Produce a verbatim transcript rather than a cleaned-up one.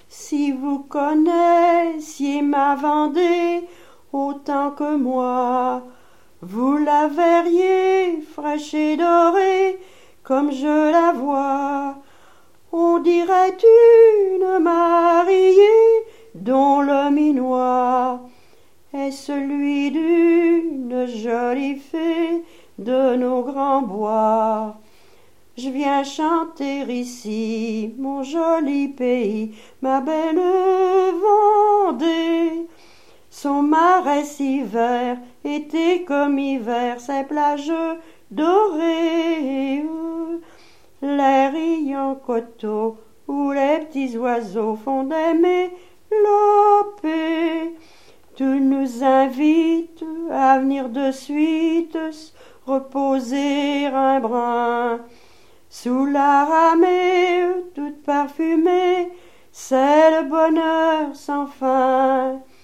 Si vous connaissiez ma Vendée autant que moi, vous la verriez fraîche et dorée comme je la vois. On dirait une mariée dont le minois est celui d'une jolie fée de nos grands bois. Je viens chanter ici mon joli pays, ma belle Vendée. Son marais si vert, été comme hiver, ses plages dorées, les riants coteaux où les petits oiseaux font des mélopées. Tout nous invite à venir de suite reposer un brin sous la ramée toute parfumée, c'est le bonheur sans fin.